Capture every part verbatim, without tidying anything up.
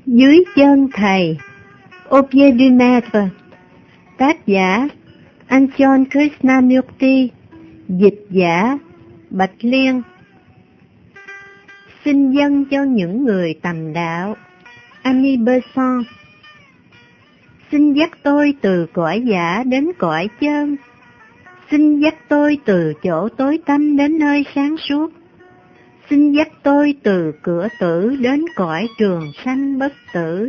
Dưới chân thầy, Au pied du maître. Tác giả Anchon Krishnamurti. Dịch giả Bạch Liên. Xin dâng cho những người tầm đạo. Annie Besant. Xin dắt tôi từ cõi giả đến cõi chân. Xin dắt tôi từ chỗ tối tăm đến nơi sáng suốt. Xin dắt tôi từ cửa tử đến cõi trường sanh bất tử.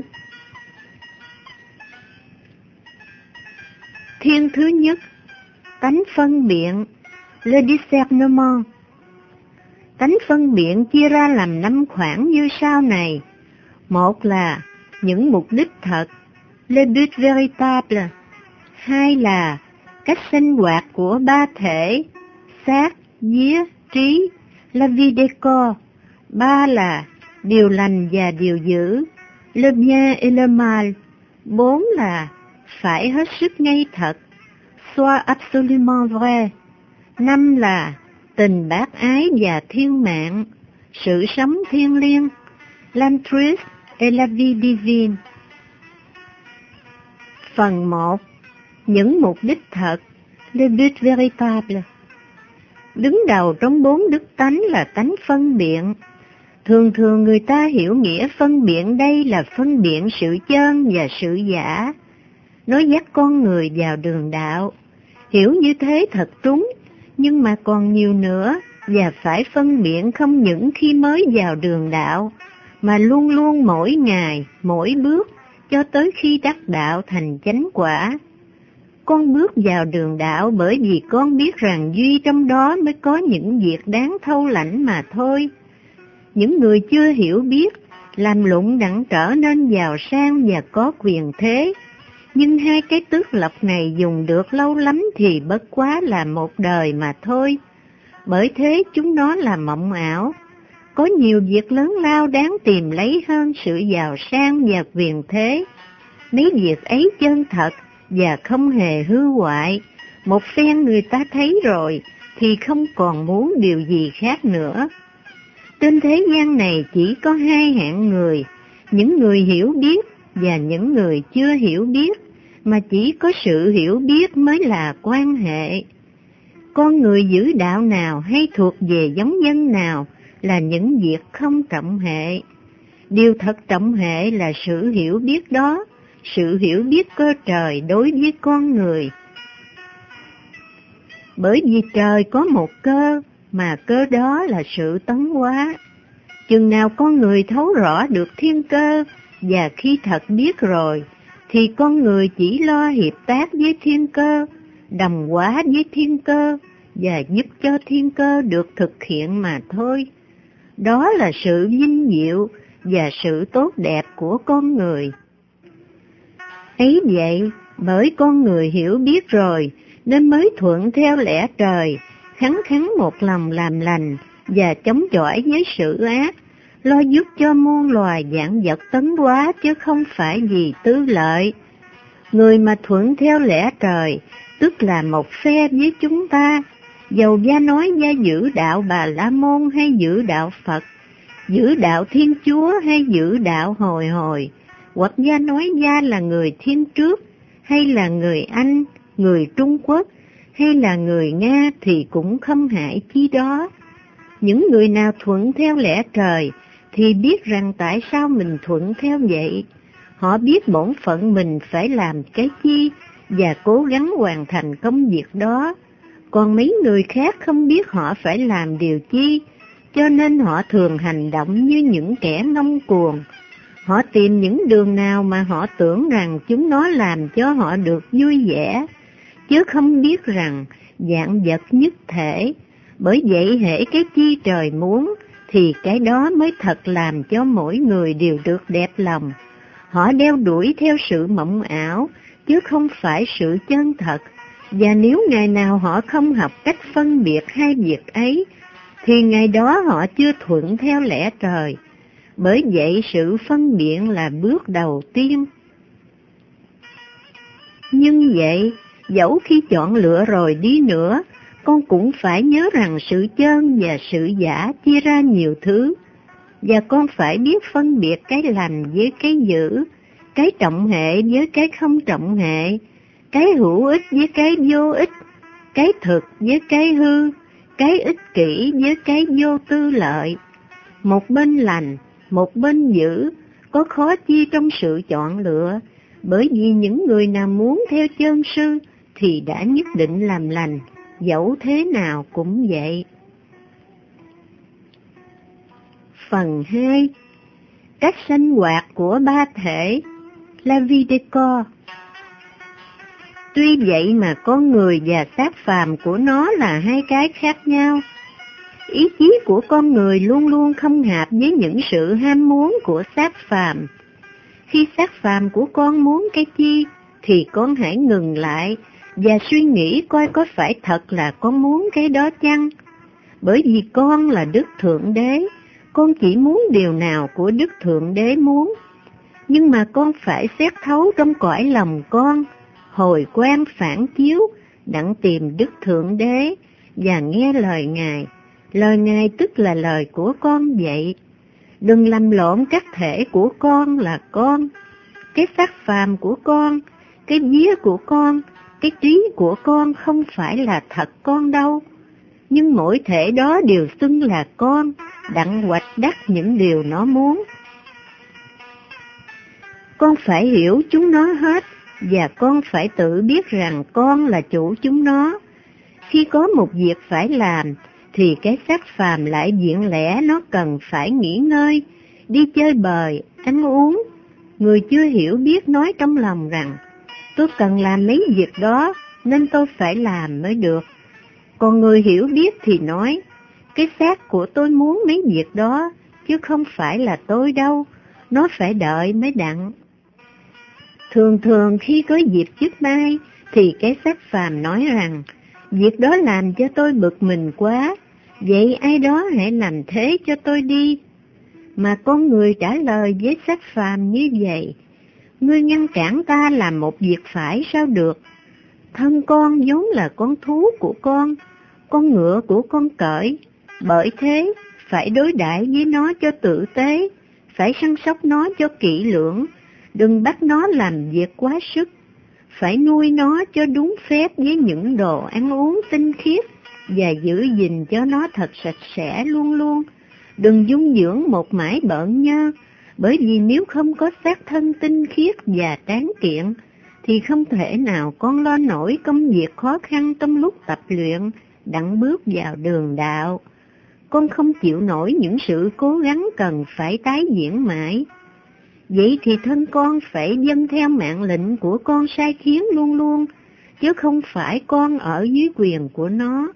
Thiên thứ nhất, tánh phân biện, le discernement. Tánh phân biện chia ra làm năm khoản như sau này. Một là những mục đích thật, le but véritable. Hai là cách sinh hoạt của ba thể, xác, vía, trí, la vie des corps. Ba là điều lành và điều dữ, le bien et le mal. Bốn là phải hết sức ngay thật, soit absolument vrai. Năm là tình bác ái và thiên mạng, sự sống thiêng liêng, l'altruisme et la vie divine. Phần một, những mục đích thật, le but véritable. Đứng đầu trong bốn đức tánh là tánh phân biện. Thường thường người ta hiểu nghĩa phân biện đây là phân biện sự chân và sự giả. Nó dắt con người vào đường đạo. Hiểu như thế thật trúng, nhưng mà còn nhiều nữa, và phải phân biện không những khi mới vào đường đạo, mà luôn luôn mỗi ngày, mỗi bước, cho tới khi đắc đạo thành chánh quả. Con bước vào đường đạo bởi vì con biết rằng duy trong đó mới có những việc đáng thâu lãnh mà thôi. Những người chưa hiểu biết, làm lụng đặng trở nên giàu sang và có quyền thế, nhưng hai cái tước lộc này dùng được lâu lắm thì bất quá là một đời mà thôi. Bởi thế chúng nó là mộng ảo. Có nhiều việc lớn lao đáng tìm lấy hơn sự giàu sang và quyền thế. Mấy việc ấy chân thật và không hề hư hoại. Một phen người ta thấy rồi thì không còn muốn điều gì khác nữa. Trên thế gian này chỉ có hai hạng người, những người hiểu biết và những người chưa hiểu biết, mà chỉ có sự hiểu biết mới là quan hệ. Con người giữ đạo nào hay thuộc về giống dân nào là những việc không trọng hệ. Điều thật trọng hệ là sự hiểu biết đó, sự hiểu biết cơ trời đối với con người. Bởi vì trời có một cơ, mà cơ đó là sự tấn hóa. Chừng nào con người thấu rõ được thiên cơ, và khi thật biết rồi, thì con người chỉ lo hiệp tác với thiên cơ, đồng hóa với thiên cơ, và giúp cho thiên cơ được thực hiện mà thôi. Đó là sự vinh diệu và sự tốt đẹp của con người. Ấy vậy, bởi con người hiểu biết rồi, nên mới thuận theo lẽ trời, khắng khắng một lòng làm lành và chống chọi với sự ác, lo giúp cho muôn loài vạn vật tấn hóa chứ không phải vì tư lợi. Người mà thuận theo lẽ trời, tức là một phe với chúng ta, dầu gia nói gia giữ đạo Bà La Môn hay giữ đạo Phật, giữ đạo Thiên Chúa hay giữ đạo Hồi Hồi, hoặc gia nói gia là người Thiên Trước, hay là người Anh, người Trung Quốc, hay là người Nga thì cũng không hại chi đó. Những người nào thuận theo lẽ trời thì biết rằng tại sao mình thuận theo vậy. Họ biết bổn phận mình phải làm cái chi và cố gắng hoàn thành công việc đó. Còn mấy người khác không biết họ phải làm điều chi, cho nên họ thường hành động như những kẻ ngông cuồng. Họ tìm những đường nào mà họ tưởng rằng chúng nó làm cho họ được vui vẻ, chứ không biết rằng vạn vật nhất thể. Bởi vậy hễ cái chi trời muốn, thì cái đó mới thật làm cho mỗi người đều được đẹp lòng. Họ đeo đuổi theo sự mộng ảo, chứ không phải sự chân thật. Và nếu ngày nào họ không học cách phân biệt hai việc ấy, thì ngày đó họ chưa thuận theo lẽ trời. Bởi vậy sự phân biện là bước đầu tiên. Nhưng vậy, dẫu khi chọn lựa rồi đi nữa, con cũng phải nhớ rằng sự chân và sự giả chia ra nhiều thứ. và con phải biết phân biệt cái lành với cái dữ, cái trọng hệ với cái không trọng hệ, cái hữu ích với cái vô ích, cái thực với cái hư, cái ích kỷ với cái vô tư lợi. Một bên lành, một bên dữ, có khó chi trong sự chọn lựa, bởi vì những người nào muốn theo chân sư thì đã nhất định làm lành, dẫu thế nào cũng vậy. Phần hai. Cách sinh hoạt của ba thể, La Vie de Corps. Tuy vậy mà con người và xác phàm của nó là hai cái khác nhau. Ý chí của con người luôn luôn không hợp với những sự ham muốn của xác phàm. Khi xác phàm của con muốn cái chi, thì con hãy ngừng lại và suy nghĩ coi có phải thật là con muốn cái đó chăng? Bởi vì con là Đức Thượng Đế, con chỉ muốn điều nào của Đức Thượng Đế muốn. Nhưng mà con phải xét thấu trong cõi lòng con, hồi quan phản chiếu, đặng tìm Đức Thượng Đế và nghe lời Ngài. Lời Ngài tức là lời của con vậy. Đừng làm lộn các thể của con là con, cái xác phàm của con, cái vía của con, cái trí của con không phải là thật con đâu. Nhưng mỗi thể đó đều xưng là con, đặng hoạch đắc những điều nó muốn. Con phải hiểu chúng nó hết, và con phải tự biết rằng con là chủ chúng nó. Khi có một việc phải làm, thì cái xác phàm lại diện lẽ nó cần phải nghỉ ngơi, đi chơi bời, ăn uống. Người chưa hiểu biết nói trong lòng rằng, tôi cần làm mấy việc đó, nên tôi phải làm mới được. Còn người hiểu biết thì nói, cái xác của tôi muốn mấy việc đó, chứ không phải là tôi đâu, nó phải đợi mới đặng. Thường thường khi có dịp chức mai, thì cái xác phàm nói rằng, việc đó làm cho tôi bực mình quá, vậy ai đó hãy làm thế cho tôi đi. Mà con người trả lời với xác phàm như vậy, ngươi ngăn cản ta làm một việc phải sao được? Thân con vốn là con thú của con, con ngựa của con cởi, bởi thế phải đối đãi với nó cho tử tế, phải săn sóc nó cho kỹ lưỡng, đừng bắt nó làm việc quá sức. Phải nuôi nó cho đúng phép với những đồ ăn uống tinh khiết và giữ gìn cho nó thật sạch sẽ luôn luôn. Đừng dung dưỡng một mãi bợn nhơ, bởi vì nếu không có xác thân tinh khiết và tráng kiện, thì không thể nào con lo nổi công việc khó khăn trong lúc tập luyện, đặng bước vào đường đạo. Con không chịu nổi những sự cố gắng cần phải tái diễn mãi. Vậy thì thân con phải dâng theo mạng lệnh của con sai khiến luôn luôn, chứ không phải con ở dưới quyền của nó.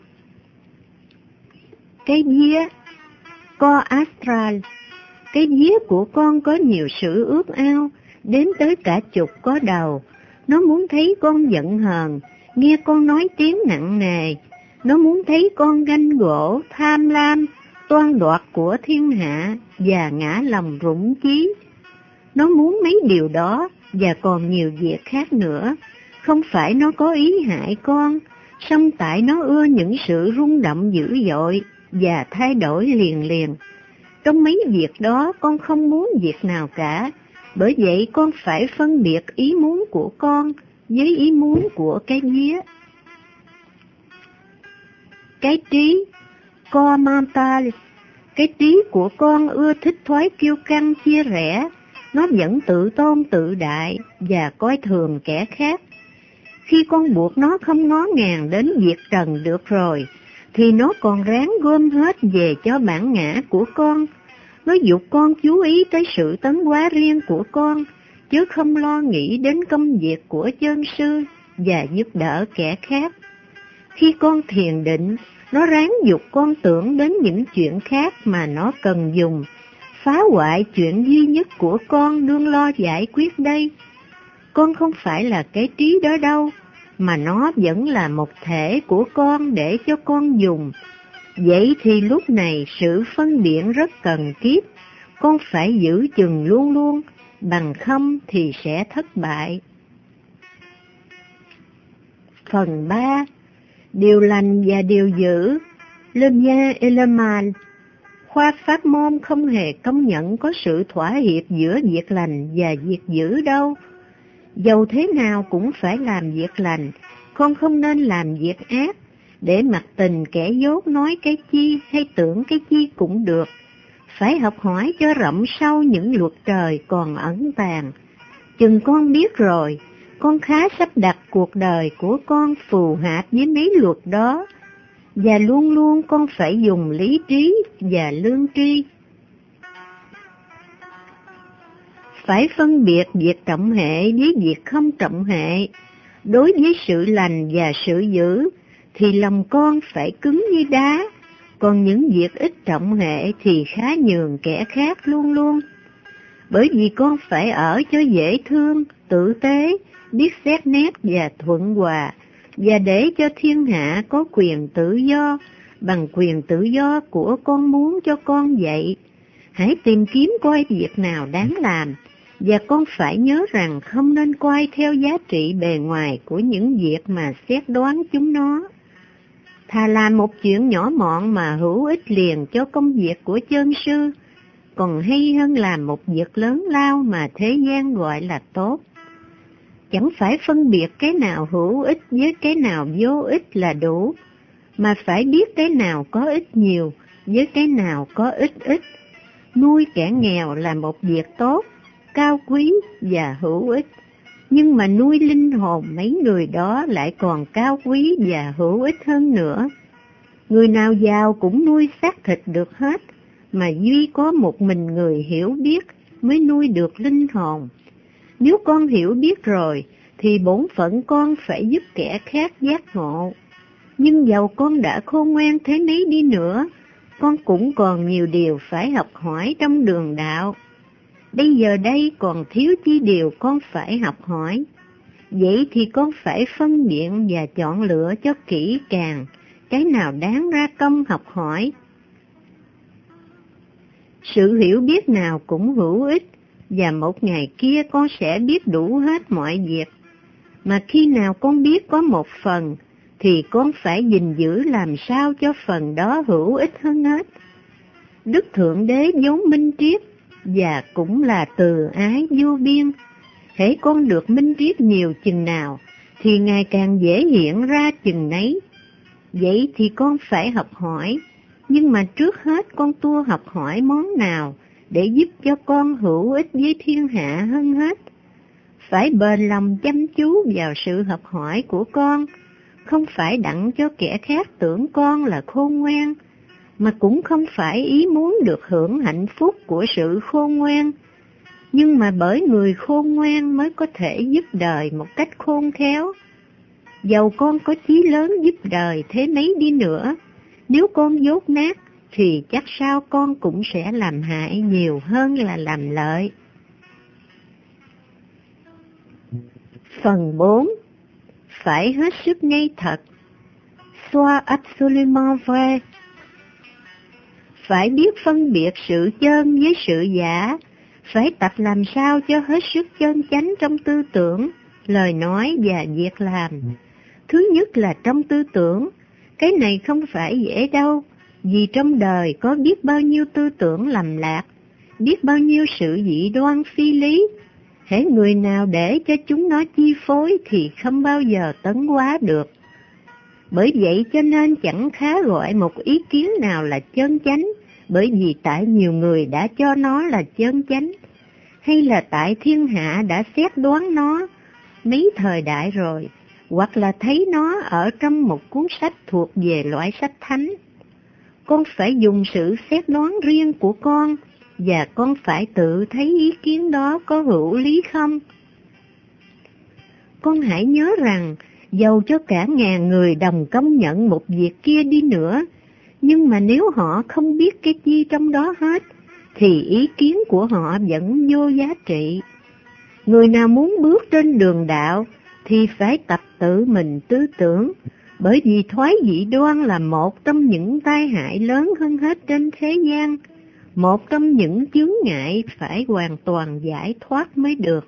Cái vía, co astral. Cái vía của con có nhiều sự ước ao, đến tới cả chục có đầu. Nó muốn thấy con giận hờn, nghe con nói tiếng nặng nề. Nó muốn thấy con ganh gỗ, tham lam, toan đoạt của thiên hạ và ngã lòng rủng chí. Nó muốn mấy điều đó và còn nhiều việc khác nữa. Không phải nó có ý hại con, song tại nó ưa những sự rung động dữ dội và thay đổi liền liền. Trong mấy việc đó con không muốn việc nào cả, bởi vậy con phải phân biệt ý muốn của con với ý muốn của cái vía. Cái trí, co mental. Cái trí của con ưa thích thói kiêu căng chia rẽ, nó vẫn tự tôn tự đại và coi thường kẻ khác. Khi con buộc nó không ngó ngàng đến việc trần được rồi, thì nó còn ráng gom hết về cho bản ngã của con. Nó giục con chú ý tới sự tấn hóa riêng của con, chứ không lo nghĩ đến công việc của chân sư và giúp đỡ kẻ khác. Khi con thiền định, nó ráng giục con tưởng đến những chuyện khác mà nó cần dùng, phá hoại chuyện duy nhất của con đương lo giải quyết đây. Con không phải là cái trí đó đâu, mà nó vẫn là một thể của con để cho con dùng. Vậy thì lúc này sự phân biện rất cần kiếp, con phải giữ chừng luôn luôn, bằng không thì sẽ thất bại. Phần ba. Điều lành và điều dữ, le bien et le mal. khoa pháp môn không hề công nhận có sự thỏa hiệp giữa việc lành và việc dữ đâu. Dầu thế nào cũng phải làm việc lành, con không nên làm việc ác, để mặc tình kẻ dốt nói cái chi hay tưởng cái chi cũng được. Phải học hỏi cho rộng sâu những luật trời còn ẩn tàng. Chừng con biết rồi, con khá sắp đặt cuộc đời của con phù hợp với mấy luật đó, và luôn luôn con phải dùng lý trí và lương tri. Phải phân biệt việc trọng hệ với việc không trọng hệ. Đối với sự lành và sự dữ thì lòng con phải cứng như đá, còn những việc ít trọng hệ thì khá nhường kẻ khác luôn luôn. Bởi vì con phải ở cho dễ thương, tử tế, biết xét nét và thuận hòa, và để cho thiên hạ có quyền tự do, bằng quyền tự do của con muốn cho con vậy. Hãy tìm kiếm coi việc nào đáng làm, và con phải nhớ rằng không nên coi theo giá trị bề ngoài của những việc mà xét đoán chúng nó. Thà làm một chuyện nhỏ mọn mà hữu ích liền cho công việc của chân sư, còn hay hơn làm một việc lớn lao mà thế gian gọi là tốt. Chẳng phải phân biệt cái nào hữu ích với cái nào vô ích là đủ, mà phải biết cái nào có ích nhiều với cái nào có ích ít. Nuôi kẻ nghèo là một việc tốt, cao quý và hữu ích, nhưng mà nuôi linh hồn mấy người đó lại còn cao quý và hữu ích hơn nữa. Người nào giàu cũng nuôi xác thịt được hết, mà duy có một mình người hiểu biết mới nuôi được linh hồn. Nếu con hiểu biết rồi, thì bổn phận con phải giúp kẻ khác giác ngộ. Nhưng dầu con đã khôn ngoan thế mấy đi nữa, con cũng còn nhiều điều phải học hỏi trong đường đạo. Bây giờ đây còn thiếu chi điều con phải học hỏi. Vậy thì con phải phân biệt và chọn lựa cho kỹ càng, cái nào đáng ra công học hỏi. Sự hiểu biết nào cũng hữu ích, và một ngày kia con sẽ biết đủ hết mọi việc. Mà khi nào con biết có một phần, thì con phải gìn giữ làm sao cho phần đó hữu ích hơn hết. Đức Thượng Đế vốn minh triết, và cũng là từ ái vô biên. Hễ con được minh triết nhiều chừng nào, thì ngày càng dễ hiện ra chừng nấy. Vậy thì con phải học hỏi, nhưng mà trước hết con tua học hỏi món nào để giúp cho con hữu ích với thiên hạ hơn hết. Phải bền lòng chăm chú vào sự học hỏi của con, không phải đặng cho kẻ khác tưởng con là khôn ngoan, mà cũng không phải ý muốn được hưởng hạnh phúc của sự khôn ngoan, nhưng mà bởi người khôn ngoan mới có thể giúp đời một cách khôn khéo. Dầu con có chí lớn giúp đời thế mấy đi nữa, nếu con dốt nát thì chắc sao con cũng sẽ làm hại nhiều hơn là làm lợi. Phần bốn. Phải hết sức ngay thật. Sois absolument vrai. Phải biết phân biệt sự chân với sự giả, phải tập làm sao cho hết sức chân chánh trong tư tưởng, lời nói và việc làm. Thứ nhất là trong tư tưởng, cái này không phải dễ đâu, vì trong đời có biết bao nhiêu tư tưởng lầm lạc, biết bao nhiêu sự dị đoan phi lý. Hễ người nào để cho chúng nó chi phối thì không bao giờ tấn hóa được. Bởi vậy cho nên chẳng khá gọi một ý kiến nào là chân chánh, bởi vì tại nhiều người đã cho nó là chân chánh, hay là tại thiên hạ đã xét đoán nó mấy thời đại rồi, hoặc là thấy nó ở trong một cuốn sách thuộc về loại sách thánh. Con phải dùng sự xét đoán riêng của con, và con phải tự thấy ý kiến đó có hữu lý không. Con hãy nhớ rằng, dầu cho cả ngàn người đồng công nhận một việc kia đi nữa, nhưng mà nếu họ không biết cái chi trong đó hết, thì ý kiến của họ vẫn vô giá trị. Người nào muốn bước trên đường đạo thì phải tập tự mình tư tưởng, bởi vì thoái dị đoan là một trong những tai hại lớn hơn hết trên thế gian, một trong những chướng ngại phải hoàn toàn giải thoát mới được.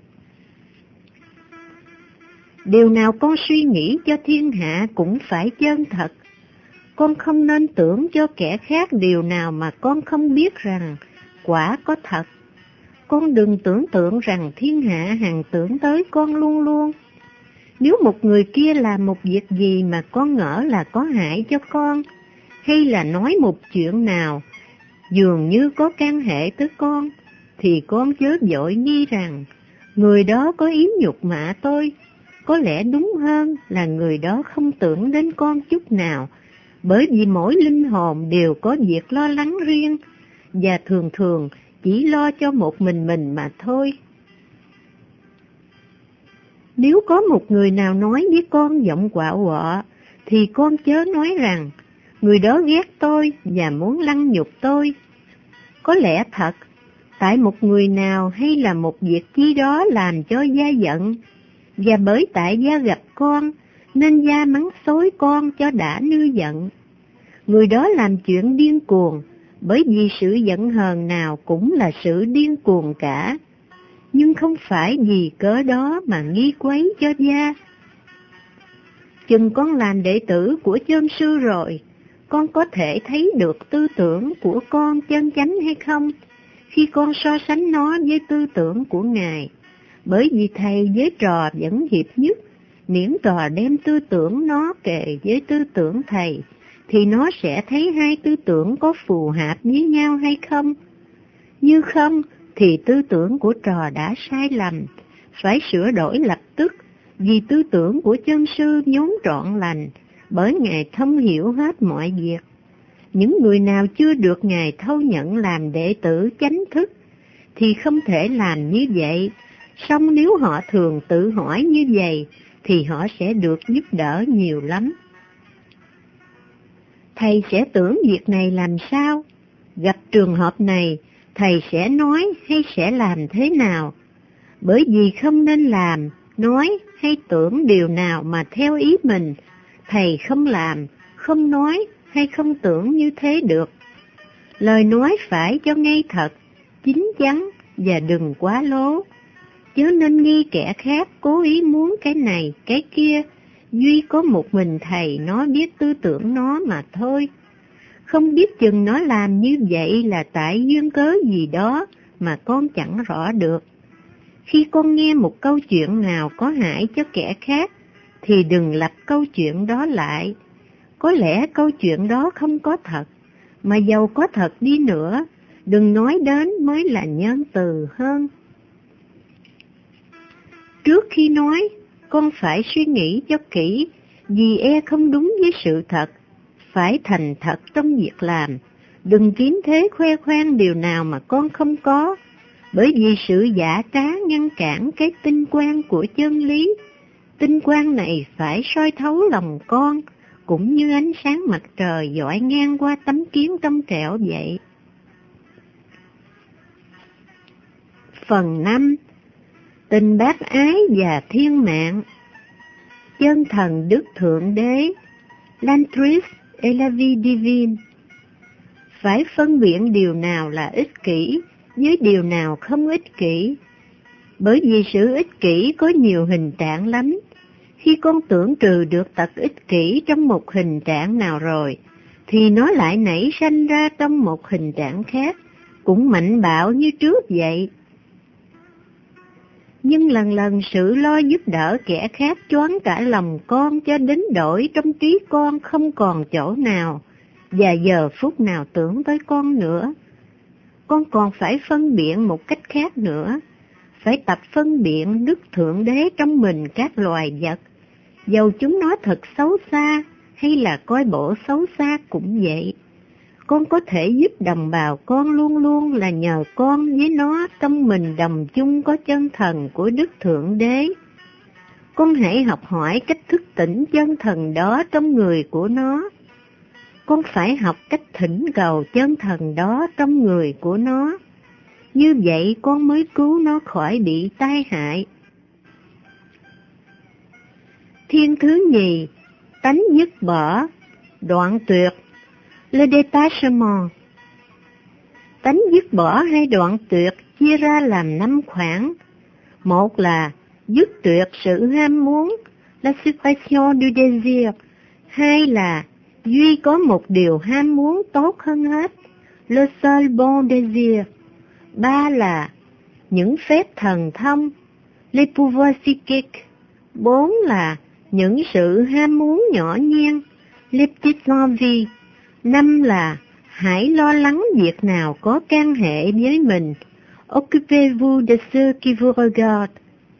Điều nào con suy nghĩ cho thiên hạ cũng phải chân thật. con không nên tưởng cho kẻ khác điều nào mà con không biết rằng quả có thật. Con đừng tưởng tượng rằng thiên hạ hằng tưởng tới con luôn luôn. Nếu một người kia làm một việc gì mà con ngỡ là có hại cho con, hay là nói một chuyện nào dường như có can hệ tới con, thì con chớ vội nghi rằng người đó có ý nhục mạ tôi. Có lẽ đúng hơn là người đó không tưởng đến con chút nào, bởi vì mỗi linh hồn đều có việc lo lắng riêng, và thường thường chỉ lo cho một mình mình mà thôi. Nếu có một người nào nói với con giọng quạo quọ, thì con chớ nói rằng người đó ghét tôi và muốn lăng nhục tôi. Có lẽ thật, tại một người nào hay là một việc chi đó làm cho gia giận, và bởi tại gia gặp con nên gia mắng xối con cho đã nư giận. Người đó làm chuyện điên cuồng, bởi vì sự giận hờn nào cũng là sự điên cuồng cả, nhưng không phải vì cớ đó mà nghi quấy cho gia. Chừng con làm đệ tử của chân sư rồi, con có thể thấy được tư tưởng của con chân chánh hay không, khi con so sánh nó với tư tưởng của Ngài. Bởi vì thầy với trò vẫn hiệp nhất, miễn trò đem tư tưởng nó kề với tư tưởng thầy, thì nó sẽ thấy hai tư tưởng có phù hợp với nhau hay không. Như không, thì tư tưởng của trò đã sai lầm, phải sửa đổi lập tức, vì tư tưởng của chân sư vốn trọn lành, bởi Ngài thông hiểu hết mọi việc. Những người nào chưa được Ngài thâu nhận làm đệ tử chánh thức, thì không thể làm như vậy. Song nếu họ thường tự hỏi như vậy, thì họ sẽ được giúp đỡ nhiều lắm. Thầy sẽ tưởng việc này làm sao? Gặp trường hợp này, thầy sẽ nói hay sẽ làm thế nào? Bởi vì không nên làm, nói hay tưởng điều nào mà theo ý mình, thầy không làm, không nói hay không tưởng như thế được. Lời nói phải cho ngay thật, chín chắn và đừng quá lố. Chớ nên nghi kẻ khác cố ý muốn cái này, cái kia, duy có một mình thầy nó biết tư tưởng nó mà thôi. Không biết chừng nó làm như vậy là tại duyên cớ gì đó mà con chẳng rõ được. Khi con nghe một câu chuyện nào có hại cho kẻ khác, thì đừng lặp câu chuyện đó lại. Có lẽ câu chuyện đó không có thật, mà dầu có thật đi nữa, đừng nói đến mới là nhân từ hơn. Trước khi nói, con phải suy nghĩ cho kỹ, vì e không đúng với sự thật. Phải thành thật trong việc làm, đừng kiếm thế khoe khoang điều nào mà con không có, bởi vì sự giả trá ngăn cản cái tinh quang của chân lý. Tinh quang này phải soi thấu lòng con, cũng như ánh sáng mặt trời dọi ngang qua tấm kiến trong trẻo vậy. Phần năm. Tình bác ái và thiên mạng. Chân thần Đức Thượng Đế, L'Entrée et la vie divine. Phải phân biệt điều nào là ích kỷ với điều nào không ích kỷ, bởi vì sự ích kỷ có nhiều hình trạng lắm. Khi con tưởng trừ được tật ích kỷ trong một hình trạng nào rồi, thì nó lại nảy sanh ra trong một hình trạng khác, cũng mạnh bạo như trước vậy. Nhưng lần lần sự lo giúp đỡ kẻ khác choáng cả lòng con cho đến đổi trong trí con không còn chỗ nào, và giờ phút nào tưởng tới con nữa. Con còn phải phân biện một cách khác nữa, phải tập phân biện Đức Thượng Đế trong mình các loài vật, dầu chúng nó thật xấu xa hay là coi bộ xấu xa cũng vậy. Con có thể giúp đồng bào con luôn luôn là nhờ con với nó trong mình đồng chung có chân thần của Đức Thượng Đế. Con hãy học hỏi cách thức tỉnh chân thần đó trong người của nó. Con phải học cách thỉnh cầu chân thần đó trong người của nó. Như vậy con mới cứu nó khỏi bị tai hại. Thiên thứ nhì, tánh dứt bỏ, đoạn tuyệt, le détachement. Tánh dứt bỏ hay đoạn tuyệt chia ra làm năm khoản. Một là dứt tuyệt sự ham muốn, la suppression du désir. Hai là duy có một điều ham muốn tốt hơn hết, le seul bon désir. Ba là những phép thần thông, les pouvoirs psychiques. Bốn là những sự ham muốn nhỏ nhen, les petites envies. Năm là hãy lo lắng việc nào có can hệ với mình, occupez-vous de ceux qui vous regardent.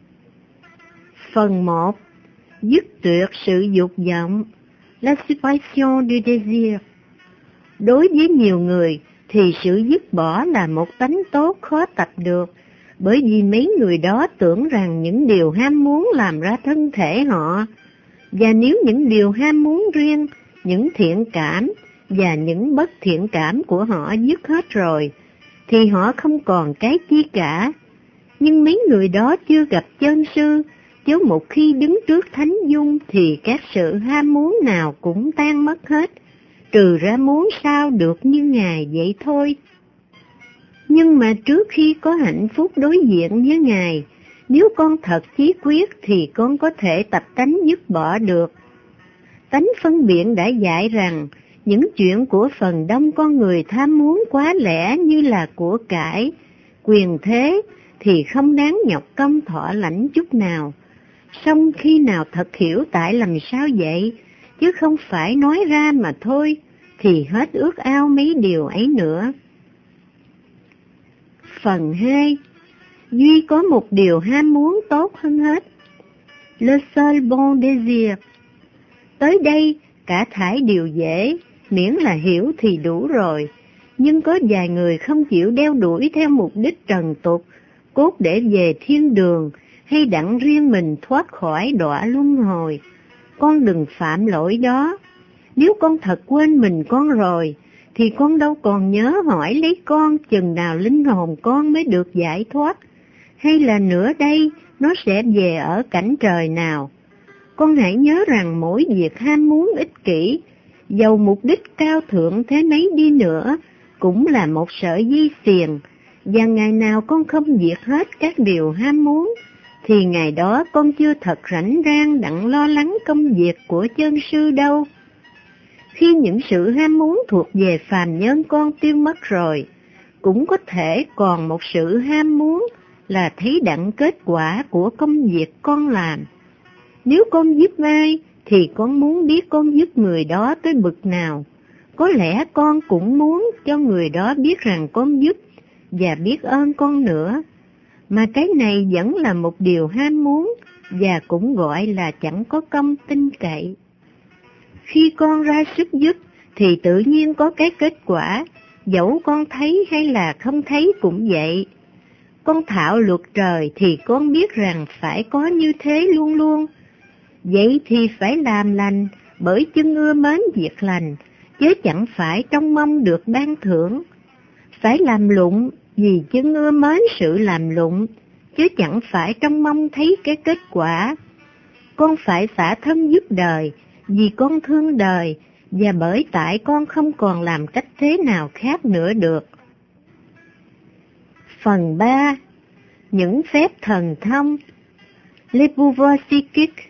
Phần một. Dứt tuyệt sự dục vọng, la suppression du désir. Đối với nhiều người thì sự dứt bỏ là một tánh tốt khó tập được, bởi vì mấy người đó tưởng rằng những điều ham muốn làm ra thân thể họ, và nếu những điều ham muốn riêng, những thiện cảm và những bất thiện cảm của họ dứt hết rồi, thì họ không còn cái chi cả. Nhưng mấy người đó chưa gặp chân sư, chứ một khi đứng trước thánh dung thì các sự ham muốn nào cũng tan mất hết, trừ ra muốn sao được như Ngài vậy thôi. Nhưng mà trước khi có hạnh phúc đối diện với Ngài, nếu con thật chí quyết thì con có thể tập tánh dứt bỏ được. Tánh phân biện đã dạy rằng những chuyện của phần đông con người tham muốn quá lẻ như là của cải, quyền thế thì không đáng nhọc công thọ lãnh chút nào. Song khi nào thật hiểu tại làm sao vậy, chứ không phải nói ra mà thôi, thì hết ước ao mấy điều ấy nữa. Phần hai. Duy có một điều ham muốn tốt hơn hết, le seul bon désir. Tới đây cả thải điều dễ, miễn là hiểu thì đủ rồi, nhưng có vài người không chịu đeo đuổi theo mục đích trần tục, cốt để về thiên đường, hay đặng riêng mình thoát khỏi đọa luân hồi. Con đừng phạm lỗi đó. Nếu con thật quên mình con rồi, thì con đâu còn nhớ hỏi lấy con chừng nào linh hồn con mới được giải thoát, hay là nữa đây nó sẽ về ở cảnh trời nào. Con hãy nhớ rằng mỗi việc ham muốn ích kỷ, dầu mục đích cao thượng thế mấy đi nữa, cũng là một sợi dây xiềng, và ngày nào con không diệt hết các điều ham muốn, thì ngày đó con chưa thật rảnh rang đặng lo lắng công việc của chân sư đâu. Khi những sự ham muốn thuộc về phàm nhân con tiêu mất rồi, cũng có thể còn một sự ham muốn là thấy đặng kết quả của công việc con làm. Nếu con giúp ai, thì con muốn biết con giúp người đó tới bực nào. Có lẽ con cũng muốn cho người đó biết rằng con giúp, và biết ơn con nữa. Mà cái này vẫn là một điều ham muốn, và cũng gọi là chẳng có công tin cậy. Khi con ra sức giúp, thì tự nhiên có cái kết quả, dẫu con thấy hay là không thấy cũng vậy. Con thạo luật trời thì con biết rằng phải có như thế luôn luôn. Vậy thì phải làm lành, bởi chân ưa mến việc lành, chứ chẳng phải trông mong được ban thưởng. Phải làm lụng, vì chân ưa mến sự làm lụng, chứ chẳng phải trông mong thấy cái kết quả. Con phải xả thân giúp đời, vì con thương đời, và bởi tại con không còn làm cách thế nào khác nữa được. Phần ba. Những phép thần thông, les pouvoirs psychiques.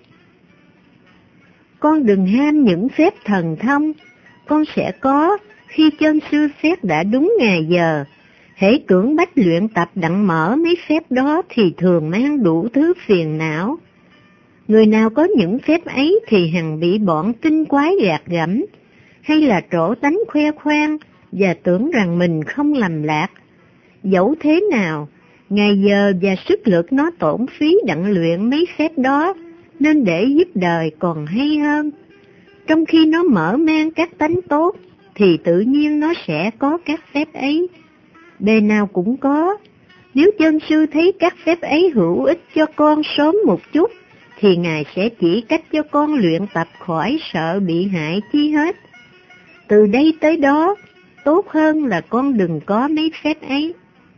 Con đừng ham những phép thần thông, con sẽ có khi chân sư xét đã đúng ngày giờ. Hễ cưỡng bách luyện tập đặng mở mấy phép đó thì thường mang đủ thứ phiền não. Người nào có những phép ấy thì hằng bị bọn tinh quái gạt gẫm, hay là trổ tánh khoe khoang và tưởng rằng mình không lầm lạc. Dẫu thế nào, ngày giờ và sức lực nó tổn phí đặng luyện mấy phép đó, nên để giúp đời còn hay hơn. Trong khi nó mở mang các tánh tốt, thì tự nhiên nó sẽ có các phép ấy. Bề nào cũng có. Nếu chân sư thấy các phép ấy hữu ích cho con sớm một chút, thì Ngài sẽ chỉ cách cho con luyện tập khỏi sợ bị hại chi hết. Từ đây tới đó, tốt hơn là con đừng có mấy phép ấy.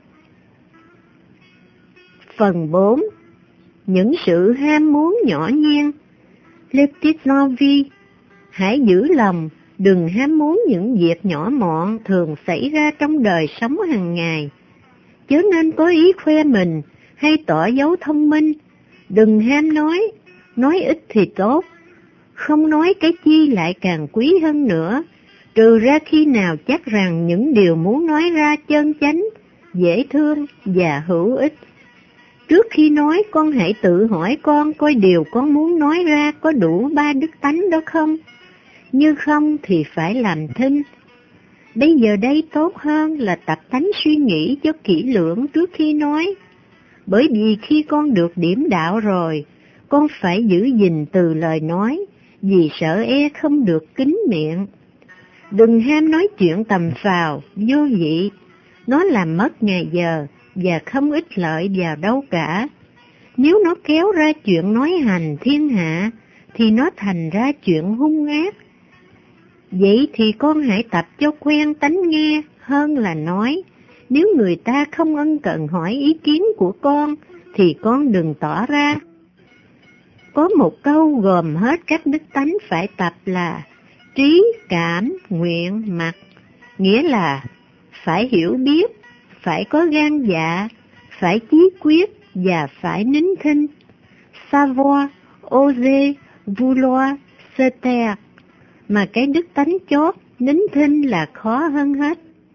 Phần bốn. Những sự ham muốn nhỏ nhen, les petites envies. Hãy giữ lòng, đừng ham muốn những việc nhỏ mọn thường xảy ra trong đời sống hàng ngày. Chớ nên có ý khoe mình hay tỏ dấu thông minh. Đừng ham nói, nói ít thì tốt. Không nói cái chi lại càng quý hơn nữa, trừ ra khi nào chắc rằng những điều muốn nói ra chân chánh, dễ thương và hữu ích. Trước khi nói, con hãy tự hỏi con coi điều con muốn nói ra có đủ ba đức tánh đó không? Như không thì phải làm thinh. Bây giờ đây tốt hơn là tập tánh suy nghĩ cho kỹ lưỡng trước khi nói. Bởi vì khi con được điểm đạo rồi, con phải giữ gìn từ lời nói, vì sợ e không được kín miệng. Đừng ham nói chuyện tầm phào, vô vị, nó làm mất ngày giờ và không ích lợi vào đâu cả. Nếu nó kéo ra chuyện nói hành thiên hạ, thì nó thành ra chuyện hung ác. Vậy thì con hãy tập cho quen tánh nghe hơn là nói. Nếu người ta không ân cần hỏi ý kiến của con, thì con đừng tỏ ra. Có một câu gồm hết các đức tánh phải tập là trí, cảm, nguyện, mặc, nghĩa là phải hiểu biết, phải có gan dạ, phải chí quyết và phải nín thinh. Savoir, oser, vouloir, se taire. Mà cái đức tánh chót, nín thinh là khó hơn hết.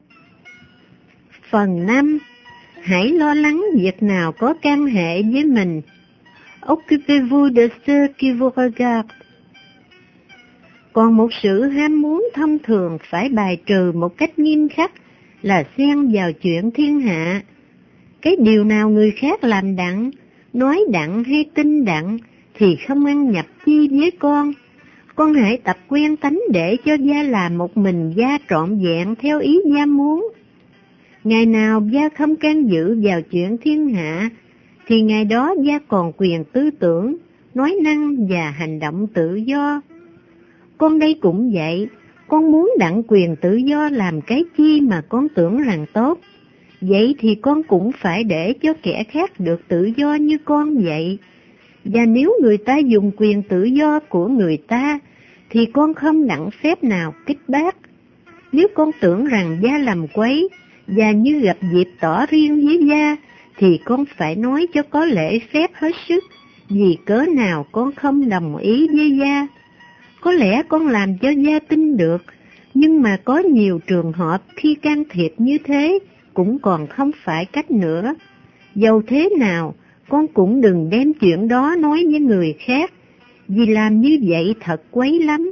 Phần năm. Hãy lo lắng việc nào có can hệ với mình. Occupez-vous de ce qui vous regarde. Còn một sự ham muốn thông thường phải bài trừ một cách nghiêm khắc là xen vào chuyện thiên hạ. Cái điều nào người khác làm đặng, nói đặng hay tin đặng thì không ăn nhập chi với con. Con hãy tập quen tánh để cho gia làm một mình gia trọn vẹn theo ý gia muốn. Ngày nào gia không can dự vào chuyện thiên hạ, thì ngày đó gia còn quyền tư tưởng, nói năng và hành động tự do. Con đây cũng vậy, con muốn đặng quyền tự do làm cái chi mà con tưởng rằng tốt. Vậy thì con cũng phải để cho kẻ khác được tự do như con vậy. Và nếu người ta dùng quyền tự do của người ta, thì con không đặng phép nào kích bác. Nếu con tưởng rằng gia làm quấy, và như gặp dịp tỏ riêng với gia, thì con phải nói cho có lễ phép hết sức, vì cớ nào con không đồng ý với gia. Có lẽ con làm cho gia tin được, nhưng mà có nhiều trường hợp khi can thiệp như thế cũng còn không phải cách nữa. Dầu thế nào, con cũng đừng đem chuyện đó nói với người khác, vì làm như vậy thật quấy lắm.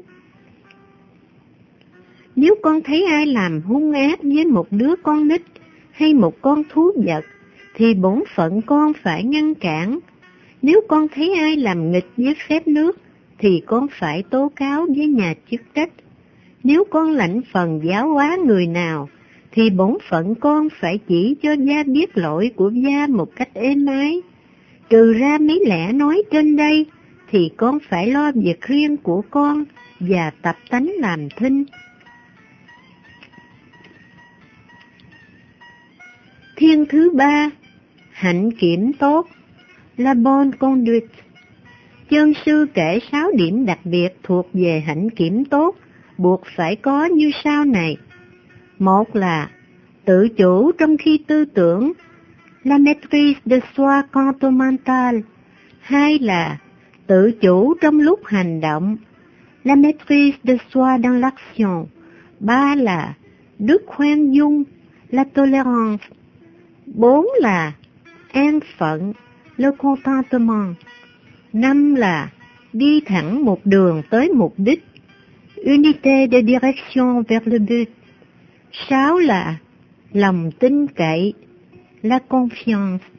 Nếu con thấy ai làm hung ác với một đứa con nít hay một con thú vật, thì bổn phận con phải ngăn cản. Nếu con thấy ai làm nghịch với phép nước, thì con phải tố cáo với nhà chức trách. Nếu con lãnh phần giáo hóa người nào, thì bổn phận con phải chỉ cho gia biết lỗi của gia một cách êm ái. Trừ ra mấy lẽ nói trên đây, thì con phải lo việc riêng của con và tập tánh làm thinh. Thiên thứ ba, hạnh kiểm tốt, la bonne conduite. Chân sư kể sáu điểm đặc biệt thuộc về hạnh kiểm tốt, buộc phải có như sau này. Một là tự chủ trong khi tư tưởng, la maîtrise de soi quant au mental. Hai là tự chủ trong lúc hành động, la maîtrise de soi dans l'action. Ba là đức khoan dung, la tolérance. Bốn là an phận, le contentement. Năm là đi thẳng một đường tới mục đích, unité de direction vers le but. Sáu là lòng tin cậy, la confiance.